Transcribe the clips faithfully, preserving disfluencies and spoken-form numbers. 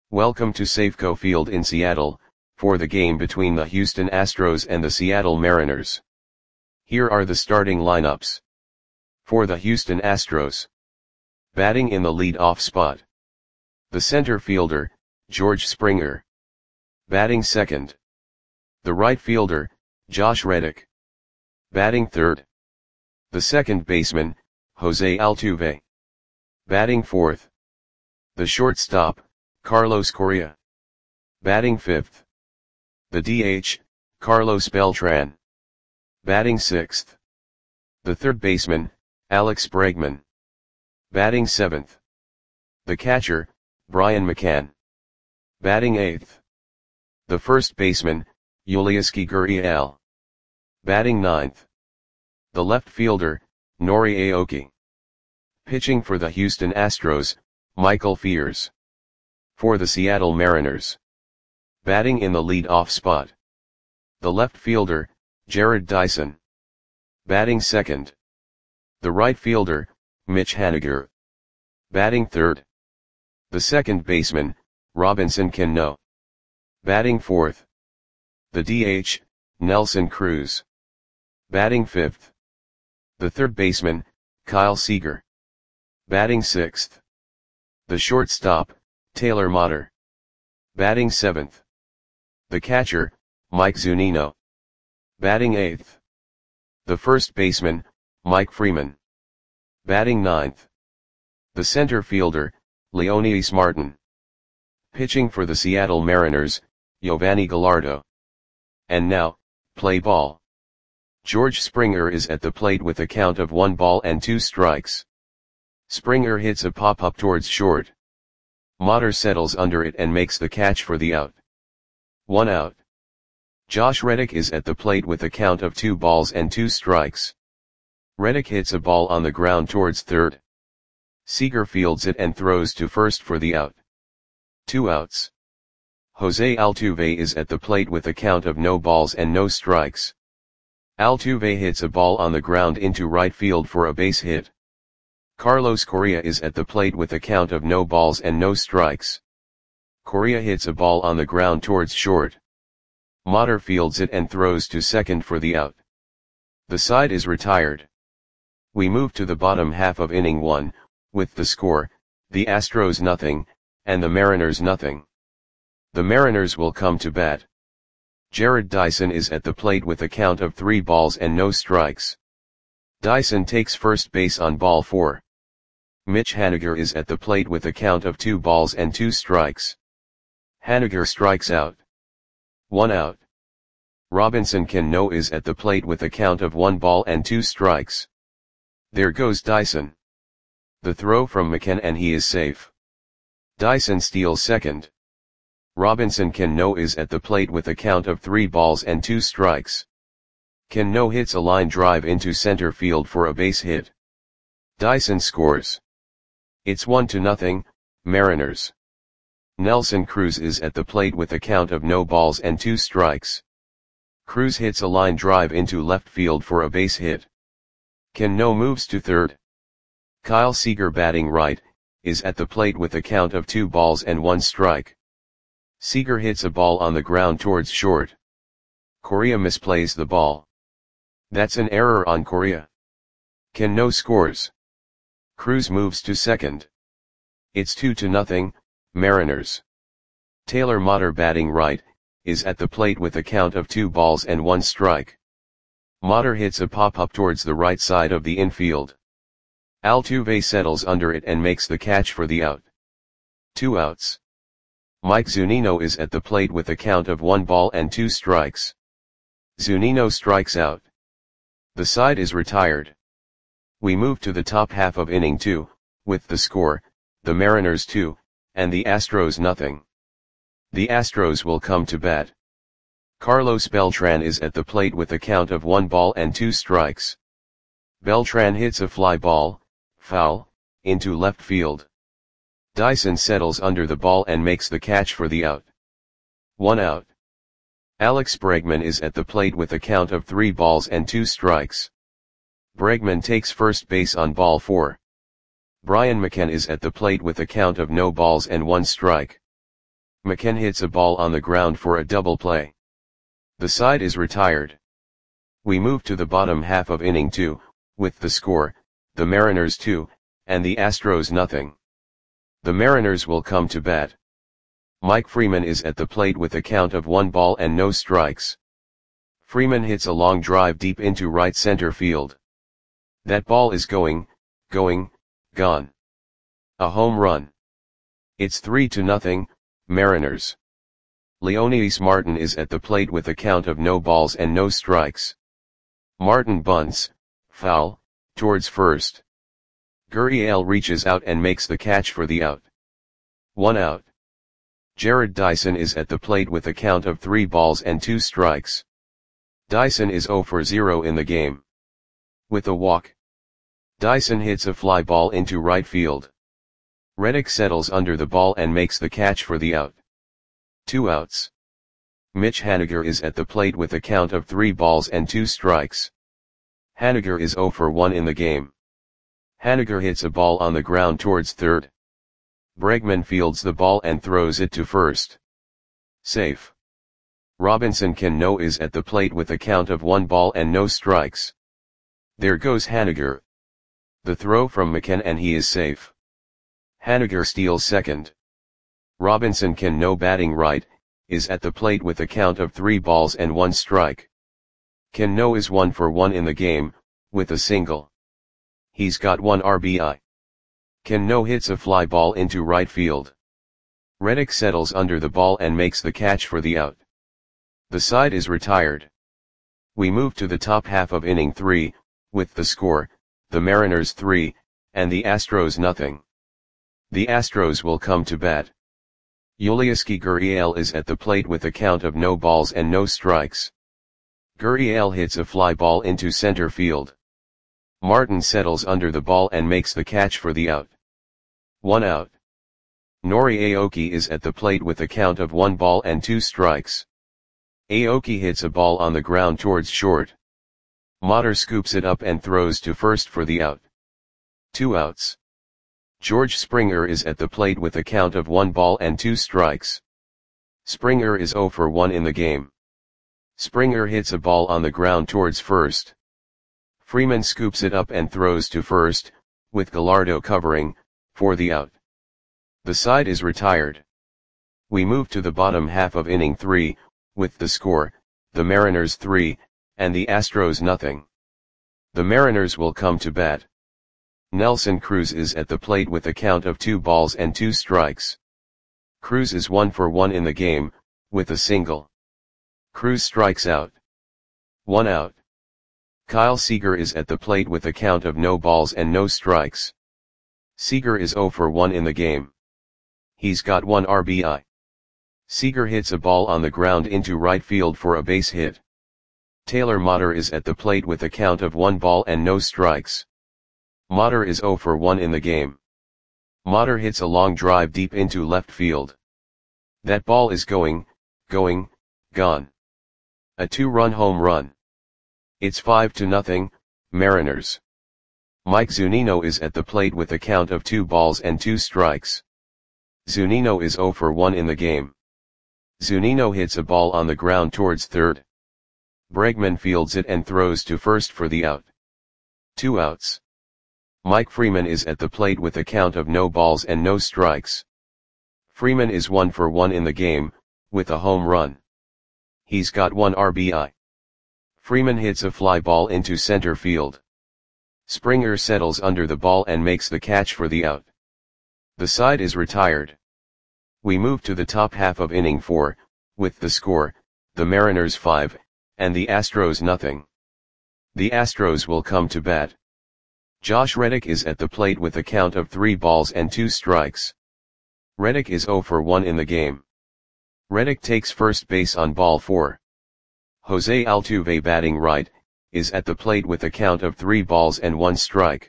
Welcome to Safeco Field in Seattle, for the game between the Houston Astros and the Seattle Mariners. Here are the starting lineups. For the Houston Astros. Batting in the lead-off spot. The center fielder, George Springer. Batting second. The right fielder, Josh Reddick. Batting third. The second baseman, Jose Altuve. Batting fourth. The shortstop, Carlos Correa. Batting fifth. The D H, Carlos Beltran. Batting sixth. The third baseman, Alex Bregman. Batting seventh. The catcher, Brian McCann. Batting eighth. The first baseman, Yulieski Gurriel. Batting ninth. The left fielder, Nori Aoki. Pitching for the Houston Astros, Michael Fiers. For the Seattle Mariners. Batting in the lead-off spot. The left fielder, Jarrod Dyson. Batting second. The right fielder, Mitch Haniger. Batting third. The second baseman, Robinson Cano. Batting fourth. The D H, Nelson Cruz. Batting fifth. The third baseman, Kyle Seager. Batting sixth. The shortstop, Taylor Motter. Batting seventh. The catcher, Mike Zunino. Batting eighth. The first baseman, Mike Freeman. Batting ninth. The center fielder, Leonidas Martin. Pitching for the Seattle Mariners, Giovanni Gallardo. And now, play ball. George Springer is at the plate with a count of one ball and two strikes. Springer hits a pop-up towards short. Motter settles under it and makes the catch for the out. One out. Josh Reddick is at the plate with a count of two balls and two strikes. Reddick hits a ball on the ground towards third. Seager fields it and throws to first for the out. Two outs. Jose Altuve is at the plate with a count of no balls and no strikes. Altuve hits a ball on the ground into right field for a base hit. Carlos Correa is at the plate with a count of no balls and no strikes. Correa hits a ball on the ground towards short. Motter fields it and throws to second for the out. The side is retired. We move to the bottom half of inning one, with the score, the Astros nothing, and the Mariners nothing. The Mariners will come to bat. Jarrod Dyson is at the plate with a count of three balls and no strikes. Dyson takes first base on ball four. Mitch Haniger is at the plate with a count of two balls and two strikes. Haniger strikes out. One out. Robinson Cano is at the plate with a count of one ball and two strikes. There goes Dyson. The throw from McCann and he is safe. Dyson steals second. Robinson Cano is at the plate with a count of three balls and two strikes. Cano hits a line drive into center field for a base hit. Dyson scores. It's one to nothing, Mariners. Nelson Cruz is at the plate with a count of no balls and two strikes. Cruz hits a line drive into left field for a base hit. Cano moves to third. Kyle Seager, batting right, is at the plate with a count of two balls and one strike. Seager hits a ball on the ground towards short. Correa misplays the ball. That's an error on Correa. Cano scores. Cruz moves to second. It's two to nothing, Mariners. Taylor Motter, batting right, is at the plate with a count of two balls and one strike. Motter hits a pop-up towards the right side of the infield. Altuve settles under it and makes the catch for the out. Two outs. Mike Zunino is at the plate with a count of one ball and two strikes. Zunino strikes out. The side is retired. We move to the top half of inning two, with the score, the Mariners two, and the Astros nothing. The Astros will come to bat. Carlos Beltran is at the plate with a count of one ball and two strikes. Beltran hits a fly ball, foul, into left field. Dyson settles under the ball and makes the catch for the out. One out. Alex Bregman is at the plate with a count of three balls and two strikes. Bregman takes first base on ball four. Brian McCann is at the plate with a count of no balls and one strike. McKen hits a ball on the ground for a double play. The side is retired. We move to the bottom half of inning two, with the score, the Mariners two, and the Astros nothing. The Mariners will come to bat. Mike Freeman is at the plate with a count of one ball and no strikes. Freeman hits a long drive deep into right center field. That ball is going, going, gone. A home run. It's three to nothing, Mariners. Leonidas Martin is at the plate with a count of no balls and no strikes. Martin bunts, foul, towards first. Gurriel reaches out and makes the catch for the out. One out. Jared Dyson is at the plate with a count of three balls and two strikes. Dyson is zero for zero in the game. With a walk, Dyson hits a fly ball into right field. Reddick settles under the ball and makes the catch for the out. Two outs. Mitch Haniger is at the plate with a count of three balls and two strikes. Haniger is zero for one in the game. Haniger hits a ball on the ground towards third. Bregman fields the ball and throws it to first. Safe. Robinson Cano is at the plate with a count of one ball and no strikes. There goes Haniger. The throw from McKen and he is safe. Haniger steals second. Robinson Cano, batting right, is at the plate with a count of three balls and one strike. Cano is one for one in the game, with a single. He's got one R B I. Cano hits a fly ball into right field. Reddick settles under the ball and makes the catch for the out. The side is retired. We move to the top half of inning three, with the score, the Mariners three, and the Astros nothing. The Astros will come to bat. Yulieski Gurriel is at the plate with a count of no balls and no strikes. Gurriel hits a fly ball into center field. Martin settles under the ball and makes the catch for the out. One out. Nori Aoki is at the plate with a count of one ball and two strikes. Aoki hits a ball on the ground towards short. Motter scoops it up and throws to first for the out. Two outs. George Springer is at the plate with a count of one ball and two strikes. Springer is zero for one in the game. Springer hits a ball on the ground towards first. Freeman scoops it up and throws to first, with Gallardo covering, for the out. The side is retired. We move to the bottom half of inning three, with the score, the Mariners three, and the Astros nothing. The Mariners will come to bat. Nelson Cruz is at the plate with a count of two balls and two strikes. Cruz is one for one in the game, with a single. Cruz strikes out. One out. Kyle Seager is at the plate with a count of no balls and no strikes. Seager is zero for one in the game. He's got one R B I. Seager hits a ball on the ground into right field for a base hit. Taylor Motter is at the plate with a count of one ball and no strikes. Motter is zero for one in the game. Motter hits a long drive deep into left field. That ball is going, going, gone. A two-run home run. It's five to nothing, Mariners. Mike Zunino is at the plate with a count of two balls and two strikes. Zunino is zero for one in the game. Zunino hits a ball on the ground towards third. Bregman fields it and throws to first for the out. Two outs. Mike Freeman is at the plate with a count of no balls and no strikes. Freeman is one for one in the game, with a home run. He's got one R B I. Freeman hits a fly ball into center field. Springer settles under the ball and makes the catch for the out. The side is retired. We move to the top half of inning four, with the score, the Mariners five, and the Astros nothing. The Astros will come to bat. Josh Reddick is at the plate with a count of three balls and two strikes. Reddick is zero for one in the game. Reddick takes first base on ball four. Jose Altuve, batting right, is at the plate with a count of three balls and one strike.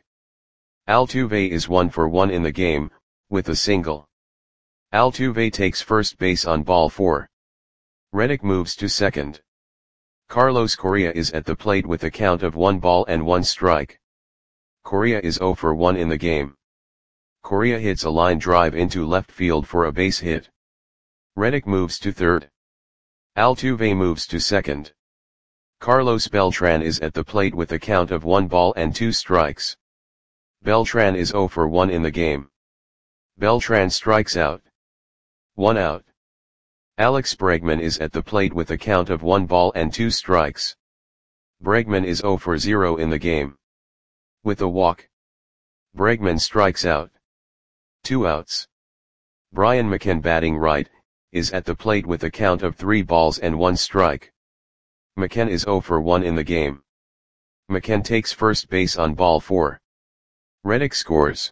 Altuve is one for one in the game, with a single. Altuve takes first base on ball four. Reddick moves to second. Carlos Correa is at the plate with a count of one ball and one strike. Correa is zero for one in the game. Correa hits a line drive into left field for a base hit. Reddick moves to third. Altuve moves to second. Carlos Beltran is at the plate with a count of one ball and two strikes. Beltran is zero for one in the game. Beltran strikes out. One out. Alex Bregman is at the plate with a count of one ball and two strikes. Bregman is zero for zero in the game. With a walk, Bregman strikes out. Two outs. Brian McCann, batting right, is at the plate with a count of three balls and one strike. McCann is zero for one in the game. McCann takes first base on ball four. Reddick scores.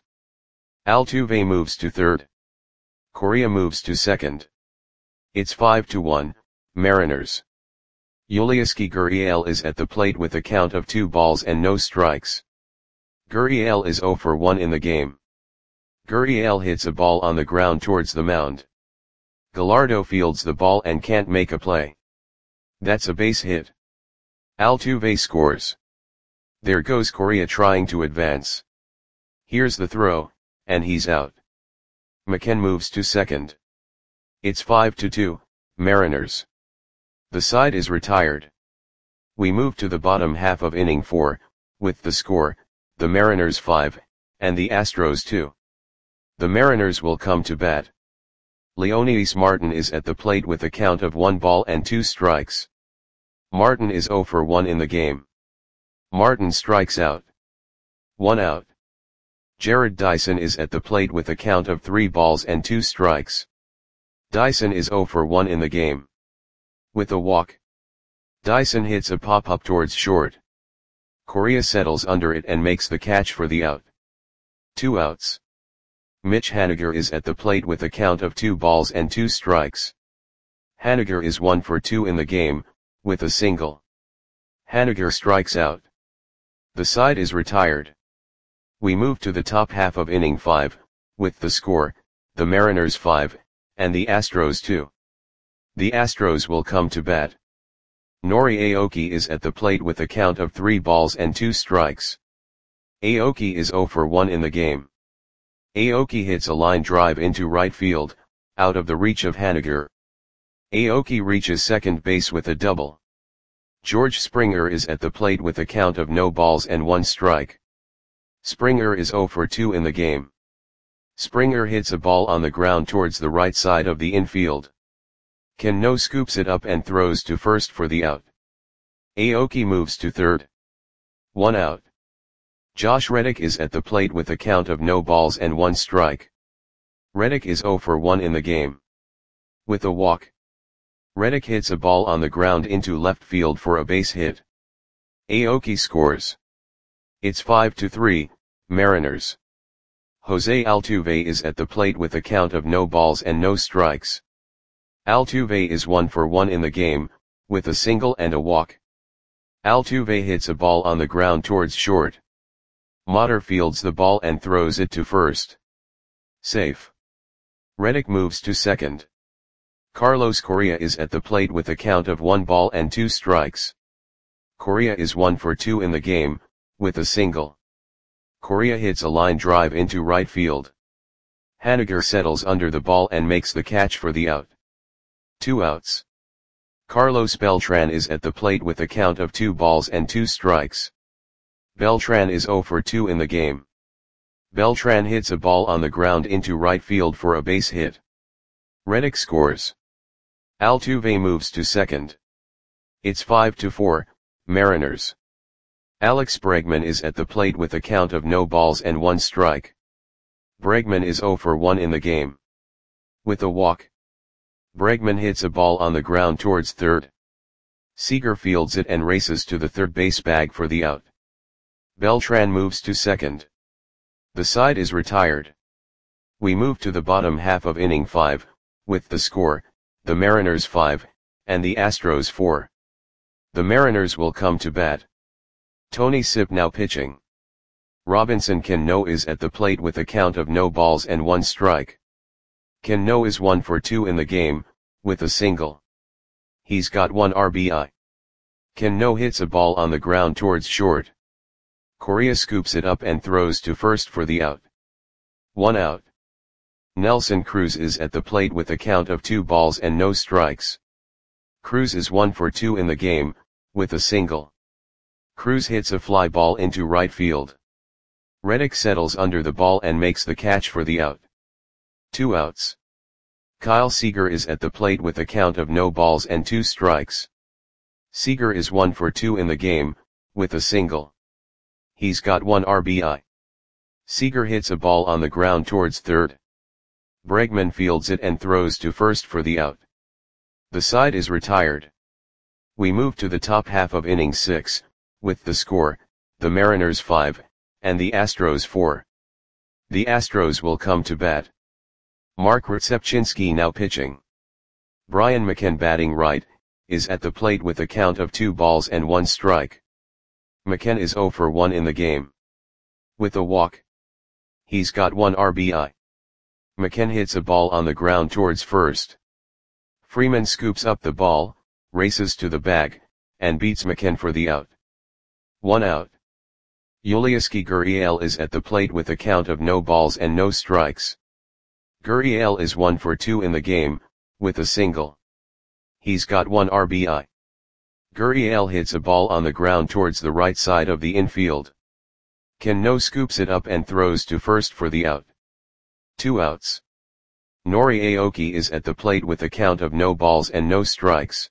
Altuve moves to third. Correa moves to second. It's five to one, Mariners. Yulieski Gurriel is at the plate with a count of two balls and no strikes. Gurriel is zero for one in the game. Gurriel hits a ball on the ground towards the mound. Gallardo fields the ball and can't make a play. That's a base hit. Altuve scores. There goes Correa trying to advance. Here's the throw, and he's out. McCann moves to second. It's five to two, Mariners. The side is retired. We move to the bottom half of inning four, with the score, the Mariners five, and the Astros two. The Mariners will come to bat. Leonys Martin is at the plate with a count of one ball and two strikes. Martin is zero for one in the game. Martin strikes out. One out. Jared Dyson is at the plate with a count of three balls and two strikes. Dyson is zero for one in the game. With a walk, Dyson hits a pop-up towards short. Correa settles under it and makes the catch for the out. Two outs. Mitch Haniger is at the plate with a count of two balls and two strikes. Haniger is one for two in the game, with a single. Haniger strikes out. The side is retired. We move to the top half of inning five, with the score, the Mariners five, and the Astros two. The Astros will come to bat. Nori Aoki is at the plate with a count of three balls and two strikes. Aoki is zero for one in the game. Aoki hits a line drive into right field, out of the reach of Haniger. Aoki reaches second base with a double. George Springer is at the plate with a count of no balls and one strike. Springer is zero for two in the game. Springer hits a ball on the ground towards the right side of the infield. Cano scoops it up and throws to first for the out. Aoki moves to third. One out. Josh Reddick is at the plate with a count of no balls and one strike. Reddick is zero for one in the game. With a walk, Reddick hits a ball on the ground into left field for a base hit. Aoki scores. It's five to three, Mariners. Jose Altuve is at the plate with a count of no balls and no strikes. Altuve is one for one in the game, with a single and a walk. Altuve hits a ball on the ground towards short. Motter fields the ball and throws it to first. Safe. Reddick moves to second. Carlos Correa is at the plate with a count of one ball and two strikes. Correa is one for two in the game, with a single. Correa hits a line drive into right field. Haniger settles under the ball and makes the catch for the out. Two outs. Carlos Beltran is at the plate with a count of two balls and two strikes. Beltran is zero for two in the game. Beltran hits a ball on the ground into right field for a base hit. Reddick scores. Altuve moves to second. It's five to four, Mariners. Alex Bregman is at the plate with a count of no balls and one strike. Bregman is zero for one in the game. With a walk, Bregman hits a ball on the ground towards third. Seager fields it and races to the third base bag for the out. Beltran moves to second. The side is retired. We move to the bottom half of inning five, with the score, the Mariners five, and the Astros four. The Mariners will come to bat. Tony Sipp now pitching. Robinson Cano is at the plate with a count of no balls and one strike. Cano is one for two in the game, with a single. He's got one R B I. Cano hits a ball on the ground towards short. Correa scoops it up and throws to first for the out. One out. Nelson Cruz is at the plate with a count of two balls and no strikes. Cruz is one for two in the game, with a single. Cruz hits a fly ball into right field. Reddick settles under the ball and makes the catch for the out. Two outs. Kyle Seager is at the plate with a count of no balls and two strikes. Seager is one for two in the game, with a single. He's got one R B I. Seager hits a ball on the ground towards third. Bregman fields it and throws to first for the out. The side is retired. We move to the top half of inning six, with the score, the Mariners five, and the Astros four. The Astros will come to bat. Mark Rzepczynski now pitching. Brian McCann batting right, is at the plate with a count of two balls and one strike. McCann is zero for one in the game. With a walk. He's got one R B I. McCann hits a ball on the ground towards first. Freeman scoops up the ball, races to the bag, and beats McCann for the out. One out. Yulieski Gurriel is at the plate with a count of no balls and no strikes. Gurriel is one for two in the game, with a single. He's got one R B I. Gurriel hits a ball on the ground towards the right side of the infield. Cano scoops it up and throws to first for the out. Two outs. Nori Aoki is at the plate with a count of no balls and no strikes.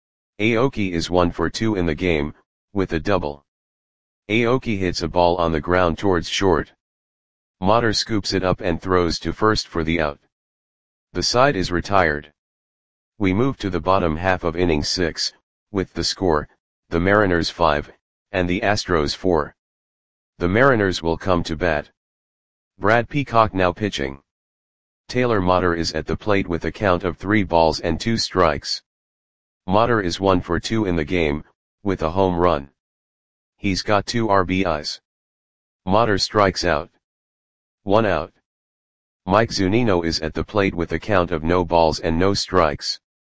Aoki is one for two in the game, with a double. Aoki hits a ball on the ground towards short. Motter scoops it up and throws to first for the out. The side is retired. We move to the bottom half of inning six, with the score, the Mariners five, and the Astros four. The Mariners will come to bat. Brad Peacock now pitching. Taylor Motter is at the plate with a count of three balls and two strikes. Motter is one for two in the game, with a home run. He's got two R B Is. Motter strikes out. One out. Mike Zunino is at the plate with a count of no balls and no strikes.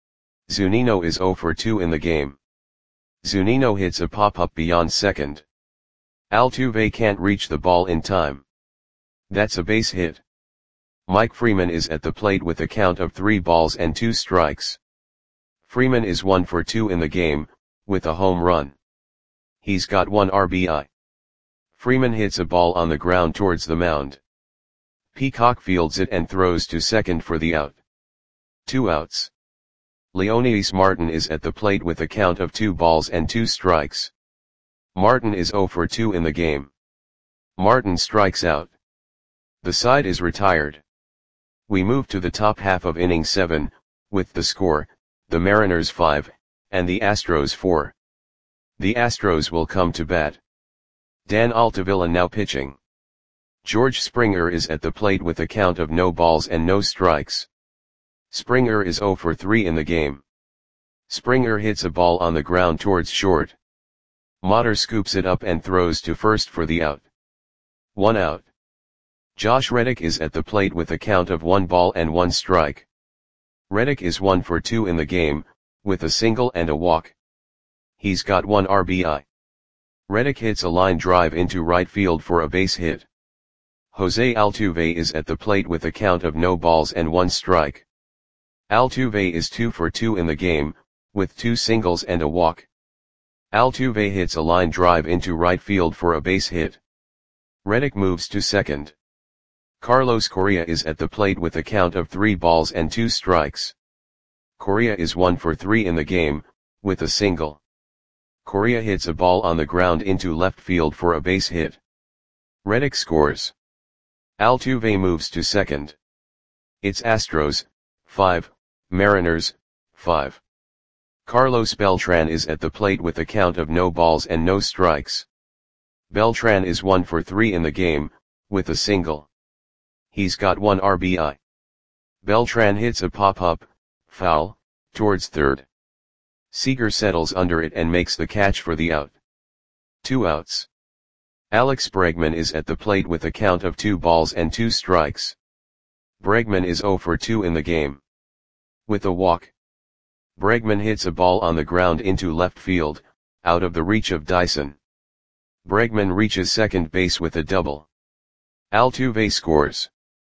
Zunino is zero for two in the game. Zunino hits a pop-up beyond second. Altuve can't reach the ball in time. That's a base hit. Mike Freeman is at the plate with a count of three balls and two strikes. Freeman is one for two in the game, with a home run. He's got one R B I. Freeman hits a ball on the ground towards the mound. Peacock fields it and throws to second for the out. Two outs. Leonidas Martin is at the plate with a count of two balls and two strikes. Martin is zero for two in the game. Martin strikes out. The side is retired. We move to the top half of inning seven, with the score, the Mariners five, and the Astros four. The Astros will come to bat. Dan Altavilla now pitching. George Springer is at the plate with a count of no balls and no strikes. Springer is zero for three in the game. Springer hits a ball on the ground towards short. Motter scoops it up and throws to first for the out. One out. Josh Reddick is at the plate with a count of one ball and one strike. Reddick is one for two in the game, with a single and a walk. He's got one R B I. Reddick hits a line drive into right field for a base hit. Jose Altuve is at the plate with a count of no balls and one strike. Altuve is two for two in the game, with two singles and a walk. Altuve hits a line drive into right field for a base hit. Reddick moves to second. Carlos Correa is at the plate with a count of three balls and two strikes. Correa is one for three in the game, with a single. Correa hits a ball on the ground into left field for a base hit. Reddick scores. Altuve moves to second. It's Astros, five, Mariners, five. Carlos Beltran is at the plate with a count of no balls and no strikes. Beltran is one for three in the game, with a single. He's got one R B I. Beltran hits a pop-up, foul, towards third. Seager settles under it and makes the catch for the out. Two outs. Alex Bregman is at the plate with a count of two balls and two strikes. Bregman is zero for two in the game. With a walk. Bregman hits a ball on the ground into left field, out of the reach of Dyson. Bregman reaches second base with a double. Altuve scores.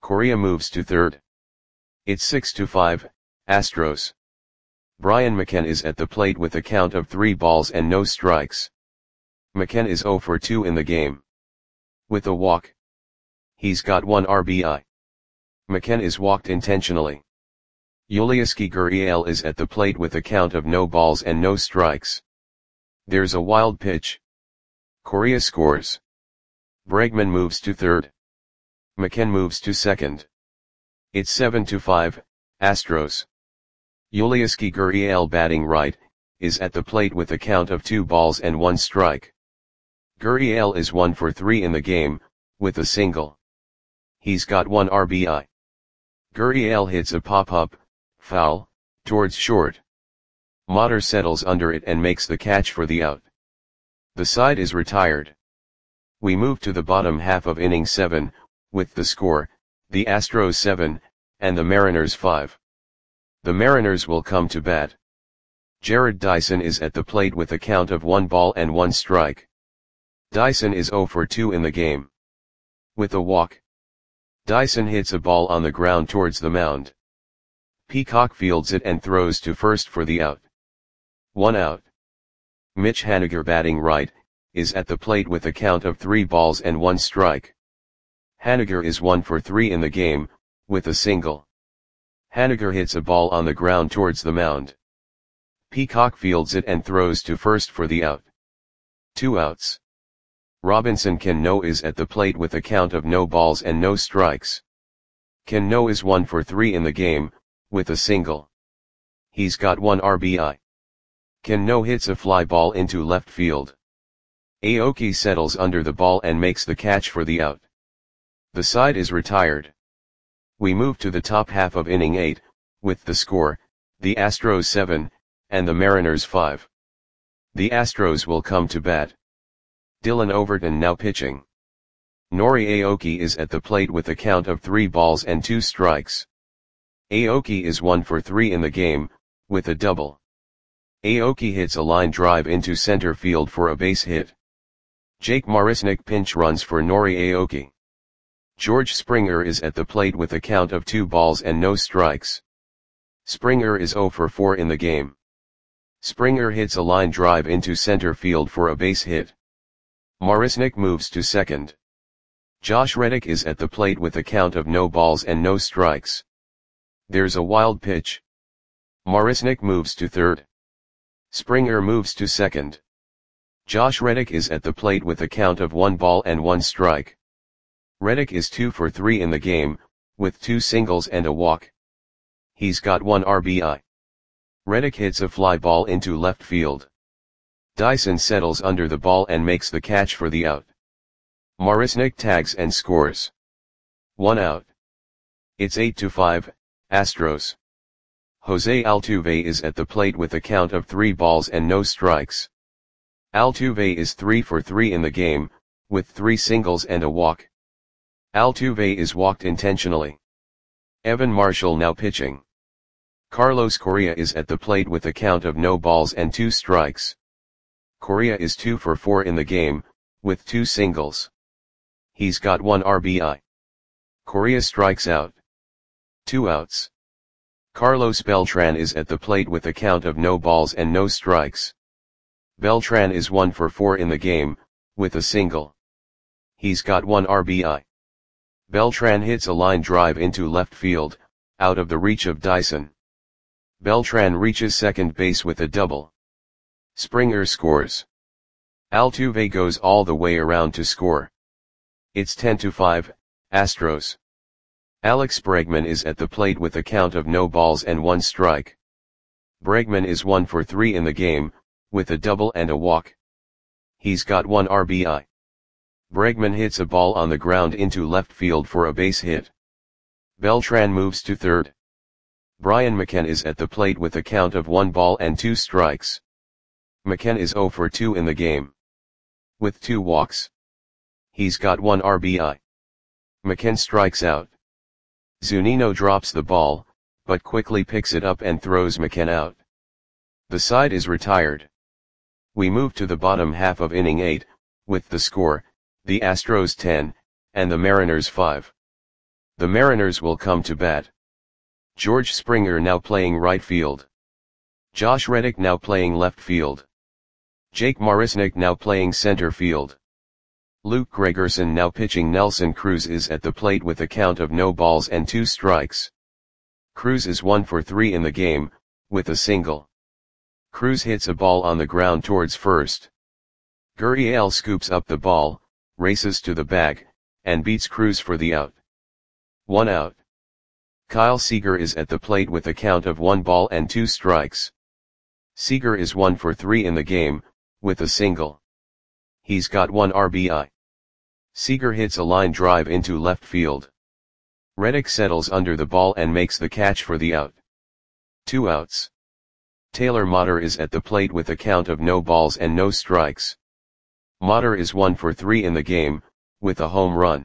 Correa moves to third. It's six to five, Astros. Brian McCann is at the plate with a count of three balls and no strikes. McCann is oh for two in the game. With a walk. He's got one R B I. McCann is walked intentionally. Yulieski Gurriel is at the plate with a count of no balls and no strikes. There's a wild pitch. Correa scores. Bregman moves to third. McCann moves to second. It's seven to five, Astros. Yulieski Gurriel, batting right, is at the plate with a count of two balls and one strike. Gurriel is one for three in the game, with a single. He's got one R B I. Gurriel hits a pop-up, foul, towards short. Motter settles under it and makes the catch for the out. The side is retired. We move to the bottom half of inning seven, with the score, the Astros seven, and the Mariners five. The Mariners will come to bat. Jared Dyson is at the plate with a count of one ball and one strike. Dyson is oh for two in the game. With a walk. Dyson hits a ball on the ground towards the mound. Peacock fields it and throws to first for the out. One out. Mitch Haniger, batting right, is at the plate with a count of three balls and one strike. Haniger is one for three in the game, with a single. Haniger hits a ball on the ground towards the mound. Peacock fields it and throws to first for the out. Two outs. Robinson Cano is at the plate with a count of no balls and no strikes. Cano is one for three in the game, with a single. He's got one R B I. Cano hits a fly ball into left field. Aoki settles under the ball and makes the catch for the out. The side is retired. We move to the top half of inning eight, with the score, the Astros seven, and the Mariners five. The Astros will come to bat. Dylan Overton now pitching. Nori Aoki is at the plate with a count of three balls and two strikes. Aoki is one for three in the game, with a double. Aoki hits a line drive into center field for a base hit. Jake Marisnick pinch runs for Nori Aoki. George Springer is at the plate with a count of two balls and no strikes. Springer is oh for four in the game. Springer hits a line drive into center field for a base hit. Marisnick moves to second. Josh Reddick is at the plate with a count of no balls and no strikes. There's a wild pitch. Marisnick moves to third. Springer moves to second. Josh Reddick is at the plate with a count of one ball and one strike. Reddick is two for three in the game, with two singles and a walk. He's got one R B I. Reddick hits a fly ball into left field. Dyson settles under the ball and makes the catch for the out. Marisnick tags and scores. One out. It's eight to five, Astros. Jose Altuve is at the plate with a count of three balls and no strikes. Altuve is three for three in the game, with three singles and a walk. Altuve is walked intentionally. Evan Marshall now pitching. Carlos Correa is at the plate with a count of no balls and two strikes. Correa is two for four in the game, with two singles. He's got one R B I. Correa strikes out. Two outs. Carlos Beltran is at the plate with a count of no balls and no strikes. Beltran is one for four in the game, with a single. He's got one R B I. Beltran hits a line drive into left field, out of the reach of Dyson. Beltran reaches second base with a double. Springer scores. Altuve goes all the way around to score. It's ten to five, Astros. Alex Bregman is at the plate with a count of no balls and one strike. Bregman is one for three in the game, with a double and a walk. He's got one R B I. Bregman hits a ball on the ground into left field for a base hit. Beltran moves to third. Brian McCann is at the plate with a count of one ball and two strikes. McCann is oh for two in the game. With two walks. He's got one R B I. McCann strikes out. Zunino drops the ball, but quickly picks it up and throws McCann out. The side is retired. We move to the bottom half of inning eight, with the score, the Astros ten, and the Mariners five. The Mariners will come to bat. George Springer now playing right field. Josh Reddick now playing left field. Jake Marisnick now playing center field. Luke Gregerson now pitching. Nelson Cruz is at the plate with a count of no balls and two strikes. Cruz is one for three in the game, with a single. Cruz hits a ball on the ground towards first. Gurriel scoops up the ball, races to the bag, and beats Cruz for the out. One out. Kyle Seager is at the plate with a count of one ball and two strikes. Seager is one for three in the game, with a single. He's got one R B I. Seager hits a line drive into left field. Reddick settles under the ball and makes the catch for the out. Two outs. Taylor Motter is at the plate with a count of no balls and no strikes. Motter is one for three in the game, with a home run.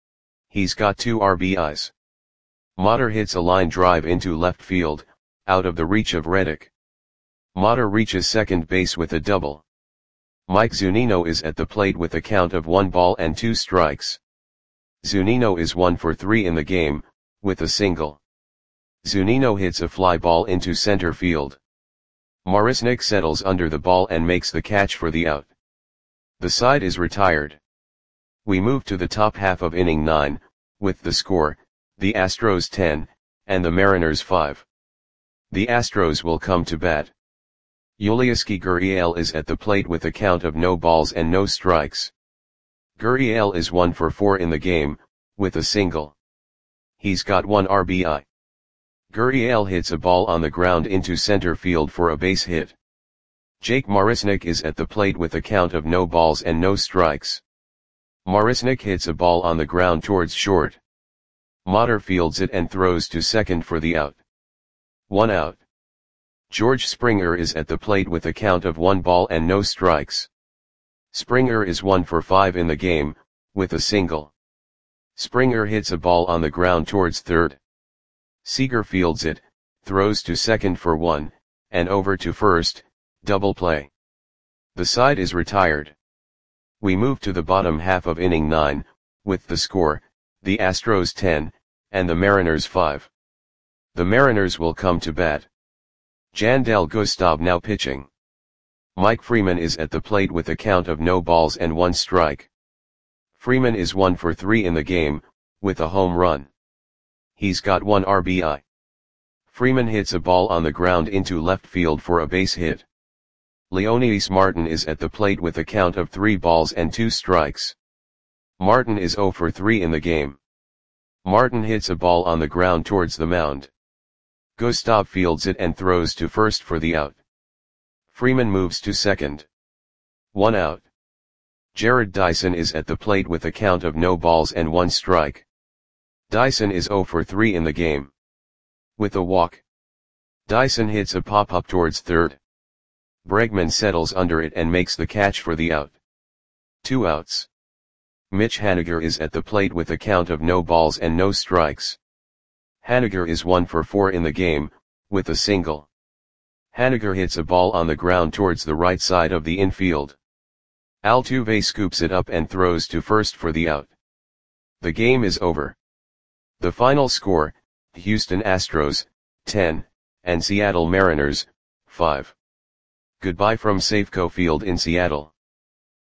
He's got two R B Is. Motter hits a line drive into left field, out of the reach of Reddick. Motter reaches second base with a double. Mike Zunino is at the plate with a count of one ball and two strikes. Zunino is one for three in the game, with a single. Zunino hits a fly ball into center field. Marisnick settles under the ball and makes the catch for the out. The side is retired. We move to the top half of inning nine, with the score, the Astros ten, and the Mariners five. The Astros will come to bat. Yulieski Gurriel is at the plate with a count of no balls and no strikes. Gurriel is one for four in the game, with a single. He's got one R B I. Gurriel hits a ball on the ground into center field for a base hit. Jake Marisnick is at the plate with a count of no balls and no strikes. Marisnick hits a ball on the ground towards short. Motter fields it and throws to second for the out. One out. George Springer is at the plate with a count of one ball and no strikes. Springer is one for five in the game, with a single. Springer hits a ball on the ground towards third. Seager fields it, throws to second for one, and over to first, double play. The side is retired. We move to the bottom half of inning nine, with the score, the Astros ten, and the Mariners five. The Mariners will come to bat. Jandel Gustave now pitching. Mike Freeman is at the plate with a count of no balls and one strike. Freeman is one for three in the game, with a home run. He's got one R B I. Freeman hits a ball on the ground into left field for a base hit. Leonidas Martin is at the plate with a count of three balls and two strikes. Martin is zero for three in the game. Martin hits a ball on the ground towards the mound. Gustave fields it and throws to first for the out. Freeman moves to second. One out. Jared Dyson is at the plate with a count of no balls and one strike. Dyson is zero for three in the game. With a walk. Dyson hits a pop-up towards third. Bregman settles under it and makes the catch for the out. Two outs. Mitch Haniger is at the plate with a count of no balls and no strikes. Haniger is one for four in the game, with a single. Haniger hits a ball on the ground towards the right side of the infield. Altuve scoops it up and throws to first for the out. The game is over. The final score, Houston Astros, ten, and Seattle Mariners, five. Goodbye from Safeco Field in Seattle.